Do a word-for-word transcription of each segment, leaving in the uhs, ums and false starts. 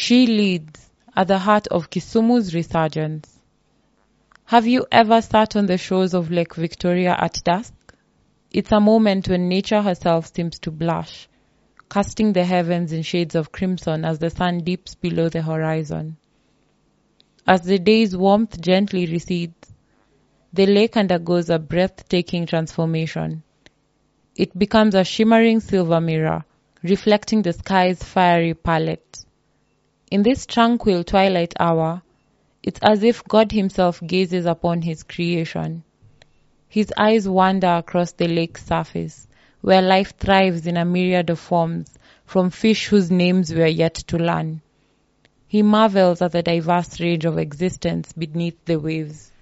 She leads at the heart of Kisumu's resurgence. Have you ever sat on the shores of Lake Victoria at dusk? It's a moment when nature herself seems to blush, casting the heavens in shades of crimson as the sun dips below the horizon. As the day's warmth gently recedes, the lake undergoes a breathtaking transformation. It becomes a shimmering silver mirror, reflecting the sky's fiery palette. In this tranquil twilight hour, it's as if God himself gazes upon his creation. His eyes wander across the lake's surface, where life thrives in a myriad of forms, from fish whose names we are yet to learn. He marvels at the diverse range of existence beneath the waves.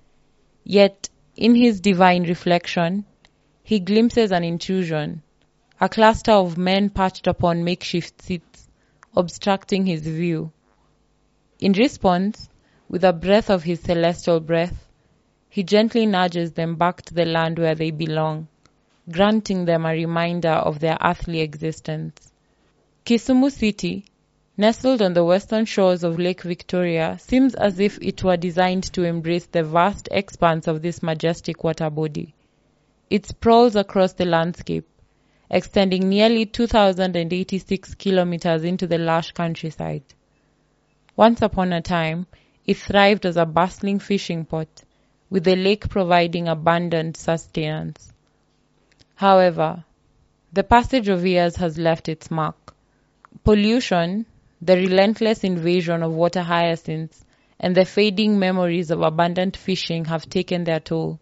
Yet, in his divine reflection, he glimpses an intrusion, a cluster of men perched upon makeshift seats, obstructing his view. In response, with a breath of his celestial breath, he gently nudges them back to the land where they belong, granting them a reminder of their earthly existence. Kisumu City, nestled on the western shores of Lake Victoria, seems as if it were designed to embrace the vast expanse of this majestic water body. It sprawls across the landscape, extending nearly two thousand eighty-six kilometers into the lush countryside. Once upon a time, it thrived as a bustling fishing port, with the lake providing abundant sustenance. However, the passage of years has left its mark. Pollution, the relentless invasion of water hyacinths, and the fading memories of abundant fishing have taken their toll.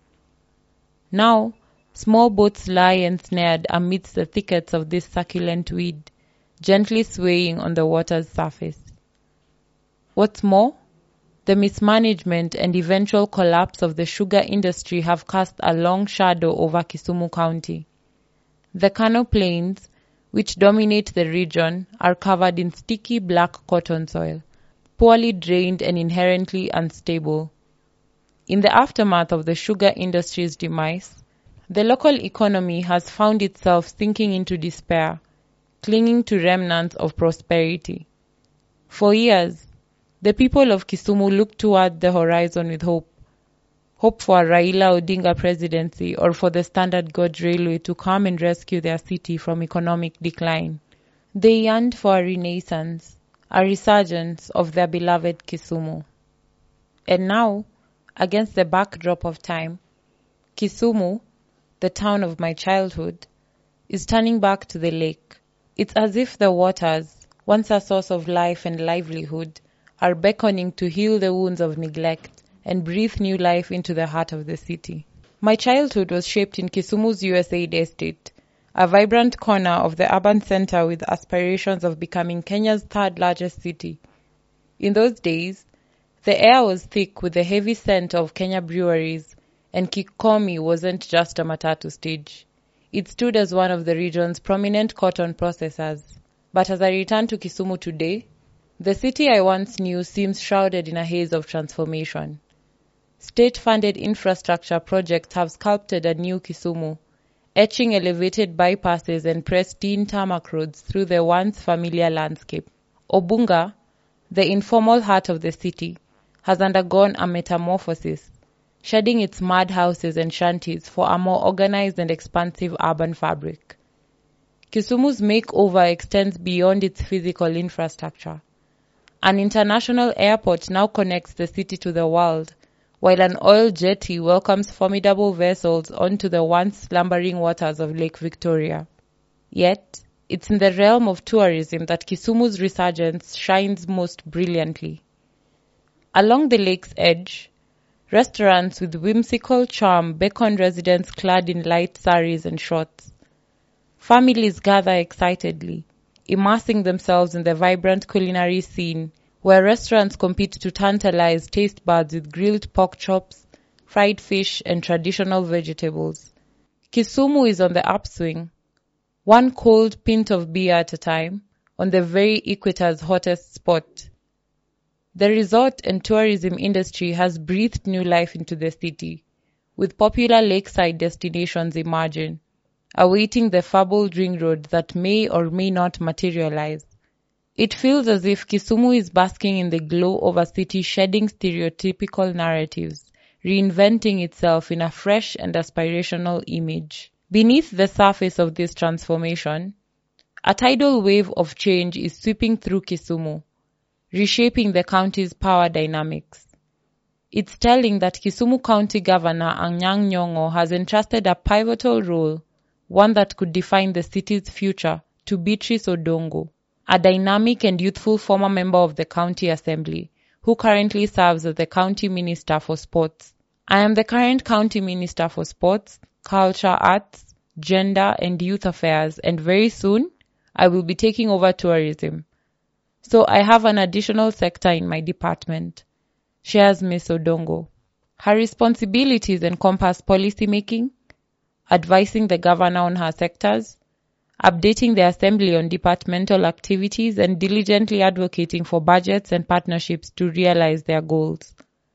Now, small boats lie ensnared amidst the thickets of this succulent weed, gently swaying on the water's surface. What's more, the mismanagement and eventual collapse of the sugar industry have cast a long shadow over Kisumu County. The Kano Plains, which dominate the region, are covered in sticky black cotton soil, poorly drained and inherently unstable. In the aftermath of the sugar industry's demise, the local economy has found itself sinking into despair, clinging to remnants of prosperity. For years, the people of Kisumu looked toward the horizon with hope. Hope for a Raila Odinga presidency or for the Standard Gauge Railway to come and rescue their city from economic decline. They yearned for a renaissance, a resurgence of their beloved Kisumu. And now, against the backdrop of time, Kisumu, the town of my childhood, is turning back to the lake. It's as if the waters, once a source of life and livelihood, are beckoning to heal the wounds of neglect and breathe new life into the heart of the city. My childhood was shaped in Kisumu's U S A I D estate, a vibrant corner of the urban center with aspirations of becoming Kenya's third largest city. In those days, the air was thick with the heavy scent of Kenya breweries, and Kikomi wasn't just a matatu stage. It stood as one of the region's prominent cotton processors. But as I return to Kisumu today, the city I once knew seems shrouded in a haze of transformation. State-funded infrastructure projects have sculpted a new Kisumu, etching elevated bypasses and pristine tarmac roads through the once familiar landscape. Obunga, the informal heart of the city, has undergone a metamorphosis, shedding its mud houses and shanties for a more organized and expansive urban fabric. Kisumu's makeover extends beyond its physical infrastructure. An international airport now connects the city to the world, while an oil jetty welcomes formidable vessels onto the once slumbering waters of Lake Victoria. Yet, it's in the realm of tourism that Kisumu's resurgence shines most brilliantly. Along the lake's edge, restaurants with whimsical charm beckon residents clad in light saris and shorts. Families gather excitedly, immersing themselves in the vibrant culinary scene, where restaurants compete to tantalize taste buds with grilled pork chops, fried fish, and traditional vegetables. Kisumu is on the upswing, one cold pint of beer at a time, on the very equator's hottest spot. The resort and tourism industry has breathed new life into the city, with popular lakeside destinations emerging, awaiting the fabled ring road that may or may not materialize. It feels as if Kisumu is basking in the glow of a city shedding stereotypical narratives, reinventing itself in a fresh and aspirational image. Beneath the surface of this transformation, a tidal wave of change is sweeping through Kisumu, reshaping the county's power dynamics. It's telling that Kisumu County Governor Anyang' Nyong'o has entrusted a pivotal role, one that could define the city's future, to Beatrice Odongo, a dynamic and youthful former member of the County Assembly, who currently serves as the County Minister for Sports. I am the current County Minister for Sports, Culture, Arts, Gender and Youth Affairs, and very soon, I will be taking over tourism. So I have an additional sector in my department, shares Miz Odongo. Her responsibilities encompass policy making, advising the governor on her sectors, updating the assembly on departmental activities, and diligently advocating for budgets and partnerships to realize their goals.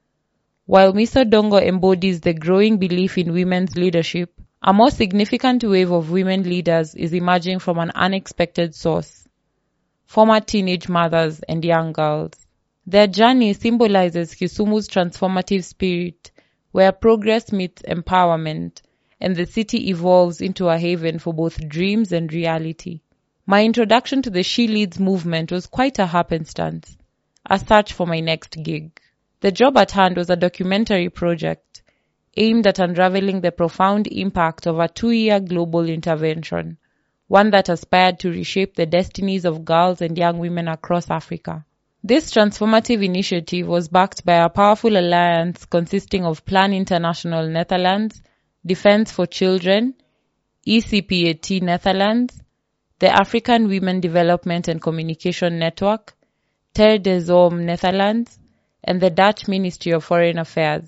While Miz Odongo embodies the growing belief in women's leadership, a more significant wave of women leaders is emerging from an unexpected source: former teenage mothers and young girls. Their journey symbolizes Kisumu's transformative spirit, where progress meets empowerment, and the city evolves into a haven for both dreams and reality. My introduction to the She Leads movement was quite a happenstance, a search for my next gig. The job at hand was a documentary project aimed at unraveling the profound impact of a two-year global intervention, one that aspired to reshape the destinies of girls and young women across Africa. This transformative initiative was backed by a powerful alliance consisting of Plan International Netherlands, Defense for Children, E C P A T Netherlands, the African Women Development and Communication Network, Terre des Hommes Netherlands, and the Dutch Ministry of Foreign Affairs.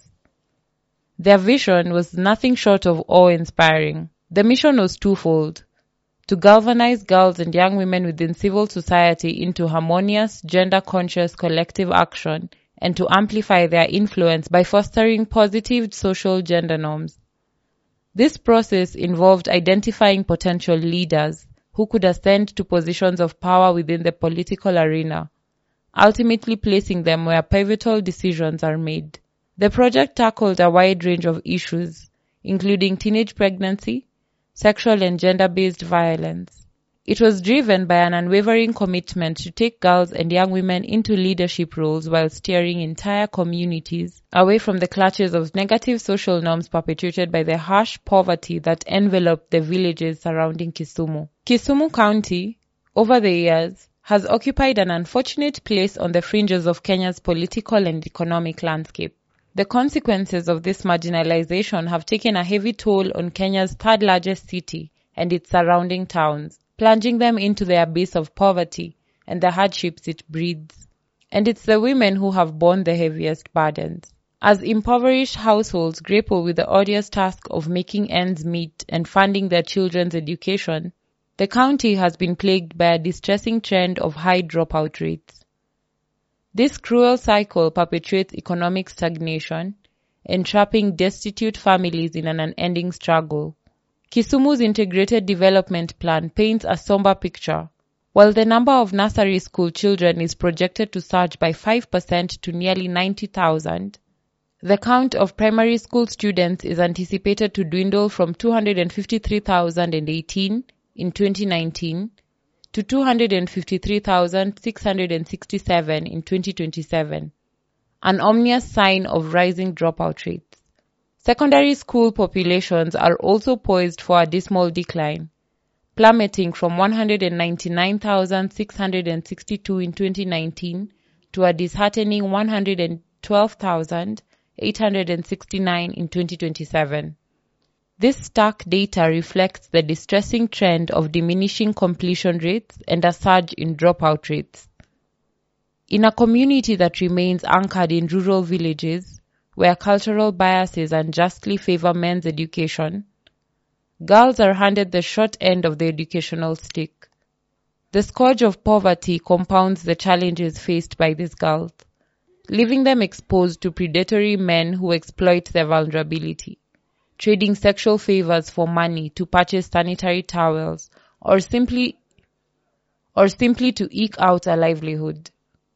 Their vision was nothing short of awe-inspiring. The mission was twofold: to galvanize girls and young women within civil society into harmonious, gender-conscious collective action, and to amplify their influence by fostering positive social gender norms. This process involved identifying potential leaders who could ascend to positions of power within the political arena, ultimately placing them where pivotal decisions are made. The project tackled a wide range of issues, including teenage pregnancy, sexual and gender-based violence. It was driven by an unwavering commitment to take girls and young women into leadership roles while steering entire communities away from the clutches of negative social norms perpetuated by the harsh poverty that enveloped the villages surrounding Kisumu. Kisumu County, over the years, has occupied an unfortunate place on the fringes of Kenya's political and economic landscape. The consequences of this marginalization have taken a heavy toll on Kenya's third largest city and its surrounding towns, plunging them into the abyss of poverty and the hardships it breeds. And it's the women who have borne the heaviest burdens. As impoverished households grapple with the odious task of making ends meet and funding their children's education, the county has been plagued by a distressing trend of high dropout rates. This cruel cycle perpetuates economic stagnation, entrapping destitute families in an unending struggle. Kisumu's integrated development plan paints a somber picture. While the number of nursery school children is projected to surge by five percent to nearly ninety thousand, the count of primary school students is anticipated to dwindle from two hundred fifty-three thousand eighteen in twenty nineteen to two hundred fifty-three thousand six hundred sixty-seven in twenty twenty-seven, an ominous sign of rising dropout rates. Secondary school populations are also poised for a dismal decline, plummeting from one hundred ninety-nine thousand six hundred sixty-two in twenty nineteen to a disheartening one hundred twelve thousand eight hundred sixty-nine in twenty twenty-seven. This stark data reflects the distressing trend of diminishing completion rates and a surge in dropout rates. In a community that remains anchored in rural villages, where cultural biases unjustly favor men's education, girls are handed the short end of the educational stick. The scourge of poverty compounds the challenges faced by these girls, leaving them exposed to predatory men who exploit their vulnerability, trading sexual favors for money to purchase sanitary towels, or simply or simply to eke out a livelihood.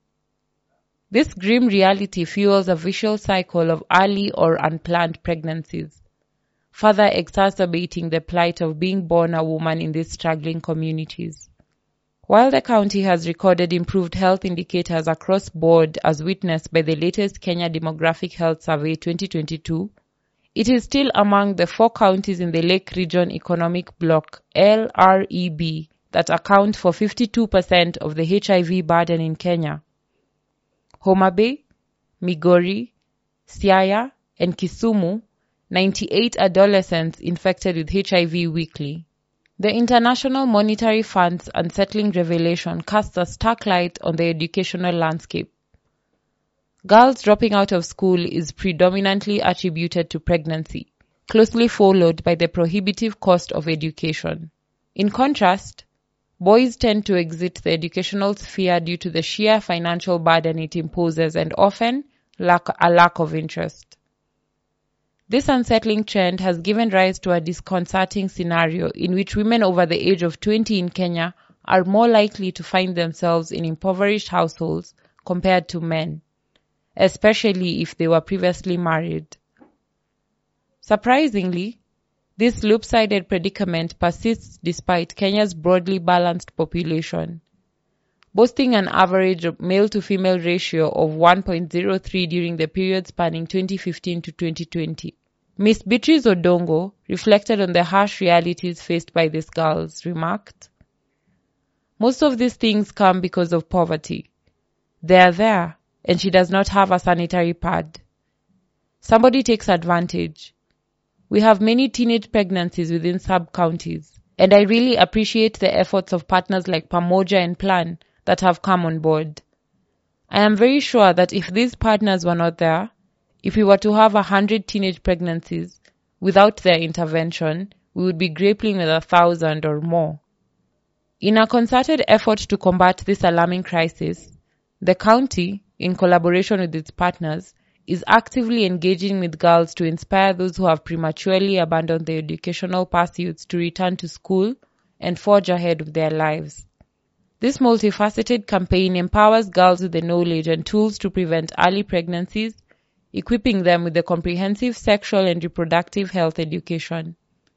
This grim reality fuels a vicious cycle of early or unplanned pregnancies, further exacerbating the plight of being born a woman in these struggling communities. While the county has recorded improved health indicators across board as witnessed by the latest Kenya Demographic Health Survey twenty twenty-two, it is still among the four counties in the Lake Region Economic Bloc L R E B that account for fifty-two percent of the H I V burden in Kenya. Homa Bay, Migori, Siaya, and Kisumu, ninety-eight adolescents infected with H I V weekly. The International Monetary Fund's unsettling revelation casts a stark light on the educational landscape. Girls dropping out of school is predominantly attributed to pregnancy, closely followed by the prohibitive cost of education. In contrast, boys tend to exit the educational sphere due to the sheer financial burden it imposes and often lack a lack of interest. This unsettling trend has given rise to a disconcerting scenario in which women over the age of twenty in Kenya are more likely to find themselves in impoverished households compared to men, especially if they were previously married. Surprisingly, this loop-sided predicament persists despite Kenya's broadly balanced population, boasting an average male-to-female ratio of one point zero three during the period spanning twenty fifteen to twenty twenty. Miss Beatrice Odongo reflected on the harsh realities faced by these girls, remarked, "Most of these things come because of poverty. They are there, and she does not have a sanitary pad. Somebody takes advantage. We have many teenage pregnancies within sub-counties, and I really appreciate the efforts of partners like Pamoja and Plan that have come on board. I am very sure that if these partners were not there, if we were to have a hundred teenage pregnancies, without their intervention, we would be grappling with a thousand or more." In a concerted effort to combat this alarming crisis, the county, in collaboration with its partners, is actively engaging with girls to inspire those who have prematurely abandoned their educational pursuits to return to school and forge ahead with their lives. This multifaceted campaign empowers girls with the knowledge and tools to prevent early pregnancies, equipping them with the comprehensive sexual and reproductive health education.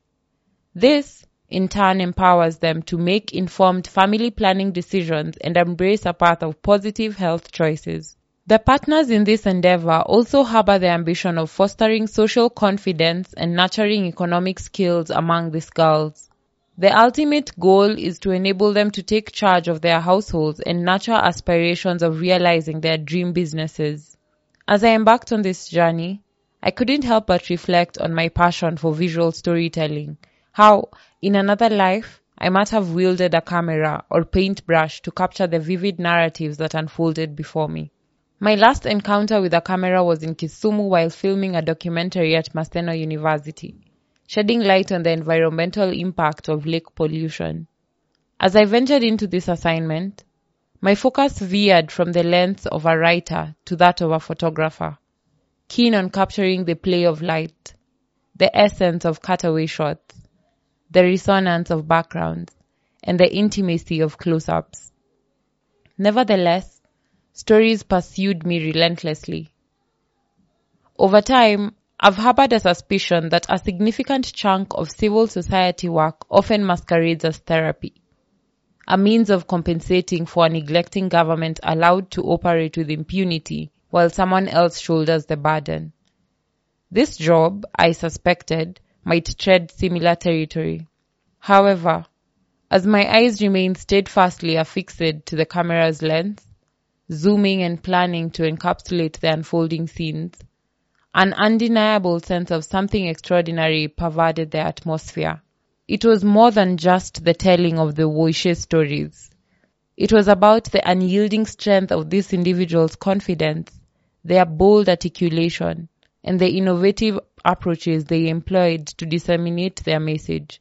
This, in turn, empowers them to make informed family planning decisions and embrace a path of positive health choices. The partners in this endeavor also harbor the ambition of fostering social confidence and nurturing economic skills among these girls. The ultimate goal is to enable them to take charge of their households and nurture aspirations of realizing their dream businesses. As I embarked on this journey, I couldn't help but reflect on my passion for visual storytelling, how, in another life, I might have wielded a camera or paintbrush to capture the vivid narratives that unfolded before me. My last encounter with a camera was in Kisumu while filming a documentary at Maseno University, shedding light on the environmental impact of lake pollution. As I ventured into this assignment, my focus veered from the lens of a writer to that of a photographer, keen on capturing the play of light, the essence of cutaway shots, the resonance of backgrounds, and the intimacy of close-ups. Nevertheless, stories pursued me relentlessly. Over time, I've harbored a suspicion that a significant chunk of civil society work often masquerades as therapy, a means of compensating for a neglecting government allowed to operate with impunity while someone else shoulders the burden. This job, I suspected, might tread similar territory. However, as my eyes remained steadfastly affixed to the camera's lens, zooming and planning to encapsulate the unfolding scenes, an undeniable sense of something extraordinary pervaded the atmosphere. It was more than just the telling of the Woishe stories. It was about the unyielding strength of these individuals' confidence, their bold articulation, and the innovative approaches they employed to disseminate their message.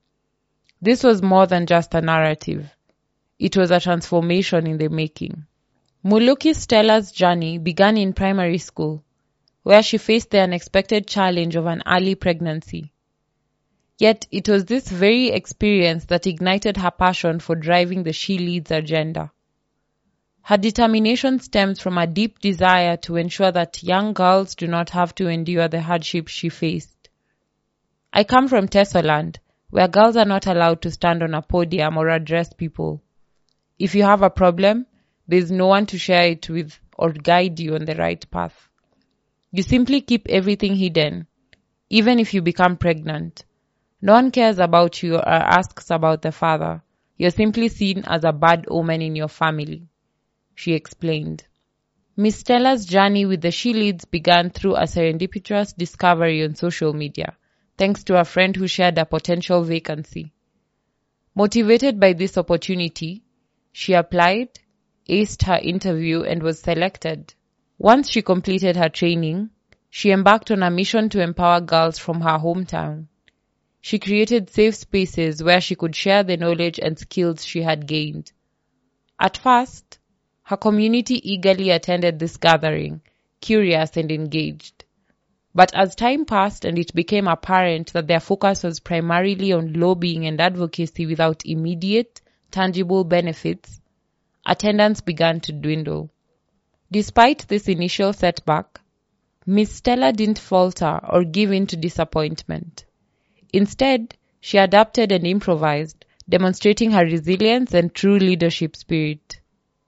This was more than just a narrative. It was a transformation in the making. Muluki Stella's journey began in primary school, where she faced the unexpected challenge of an early pregnancy. Yet it was this very experience that ignited her passion for driving the She Leads agenda. Her determination stems from a deep desire to ensure that young girls do not have to endure the hardships she faced. I come from Tesoland, where girls are not allowed to stand on a podium or address people. If you have a problem, there is no one to share it with or guide you on the right path. You simply keep everything hidden, even if you become pregnant. No one cares about you or asks about the father. You're simply seen as a bad omen in your family, she explained. Miss Stella's journey with the She Leads began through a serendipitous discovery on social media, thanks to a friend who shared a potential vacancy. Motivated by this opportunity, she applied, aced her interview, and was selected. Once she completed her training, she embarked on a mission to empower girls from her hometown. She created safe spaces where she could share the knowledge and skills she had gained. At first, her community eagerly attended this gathering, curious and engaged. But as time passed and it became apparent that their focus was primarily on lobbying and advocacy without immediate, tangible benefits, attendance began to dwindle. Despite this initial setback, Miss Stella didn't falter or give in to disappointment. Instead, she adapted and improvised, demonstrating her resilience and true leadership spirit.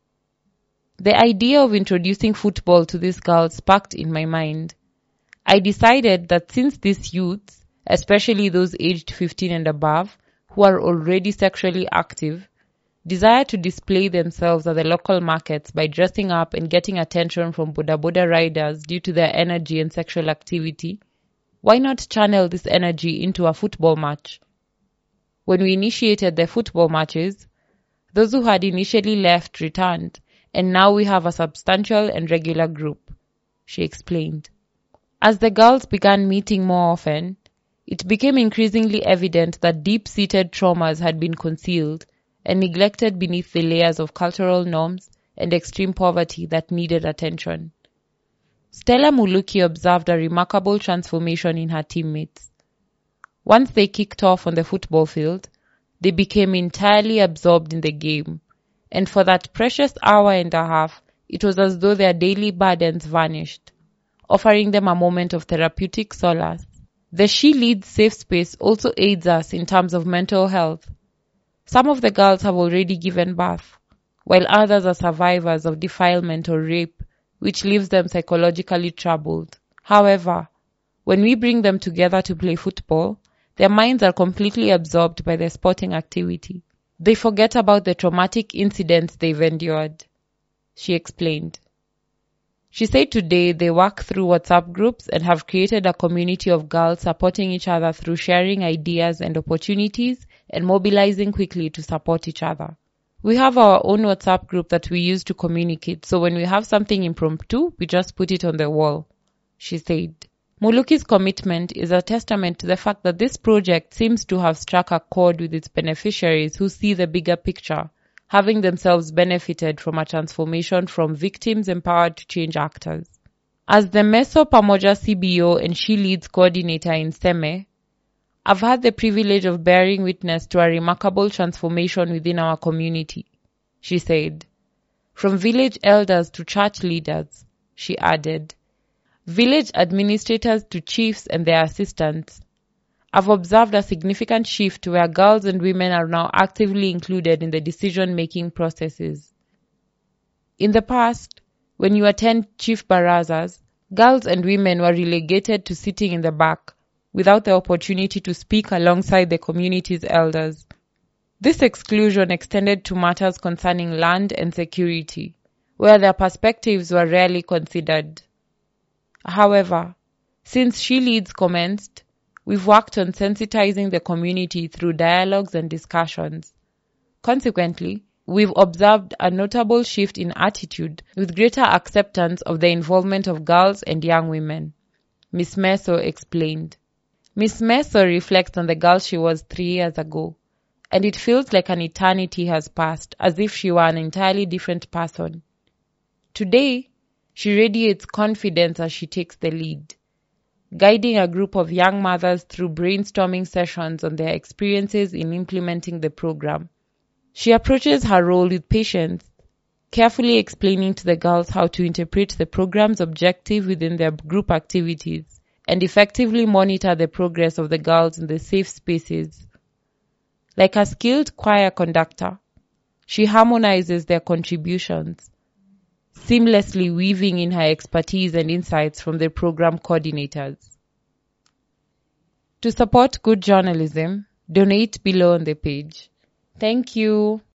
The idea of introducing football to these girls sparked in my mind. I decided that since these youths, especially those aged fifteen and above, who are already sexually active, desire to display themselves at the local markets by dressing up and getting attention from Boda Boda riders due to their energy and sexual activity, why not channel this energy into a football match? When we initiated the football matches, those who had initially left returned, and now we have a substantial and regular group, she explained. As the girls began meeting more often, it became increasingly evident that deep-seated traumas had been concealed and neglected beneath the layers of cultural norms and extreme poverty that needed attention. Stella Muluki observed a remarkable transformation in her teammates. Once they kicked off on the football field, they became entirely absorbed in the game, and for that precious hour and a half, it was as though their daily burdens vanished, offering them a moment of therapeutic solace. The She Leads safe space also aids us in terms of mental health. Some of the girls have already given birth, while others are survivors of defilement or rape, which leaves them psychologically troubled. However, when we bring them together to play football, their minds are completely absorbed by the sporting activity. They forget about the traumatic incidents they've endured, she explained. She said today they work through WhatsApp groups and have created a community of girls supporting each other through sharing ideas and opportunities and mobilizing quickly to support each other. We have our own WhatsApp group that we use to communicate, so when we have something impromptu, we just put it on the wall, she said. Muluki's commitment is a testament to the fact that this project seems to have struck a chord with its beneficiaries who see the bigger picture, having themselves benefited from a transformation from victims empowered to change actors. As the Meso Pamoja C B O and She Leads coordinator in Seme, I've had the privilege of bearing witness to a remarkable transformation within our community, she said. From village elders to church leaders, she added, village administrators to chiefs and their assistants, I've observed a significant shift where girls and women are now actively included in the decision-making processes. In the past, when you attend chief barazas, girls and women were relegated to sitting in the back, without the opportunity to speak alongside the community's elders. This exclusion extended to matters concerning land and security, where their perspectives were rarely considered. However, since She Leads commenced, we've worked on sensitizing the community through dialogues and discussions. Consequently, we've observed a notable shift in attitude with greater acceptance of the involvement of girls and young women, Miss Meso explained. Miss Meso reflects on the girl she was three years ago, and it feels like an eternity has passed, as if she were an entirely different person. Today, she radiates confidence as she takes the lead. guiding a group of young mothers through brainstorming sessions on their experiences in implementing the program. She approaches her role with patience, carefully explaining to the girls how to interpret the program's objective within their group activities and effectively monitor the progress of the girls in the safe spaces. Like a skilled choir conductor, she harmonizes their contributions, seamlessly weaving in her expertise and insights from the program coordinators. To support good journalism, donate below on the page. Thank you.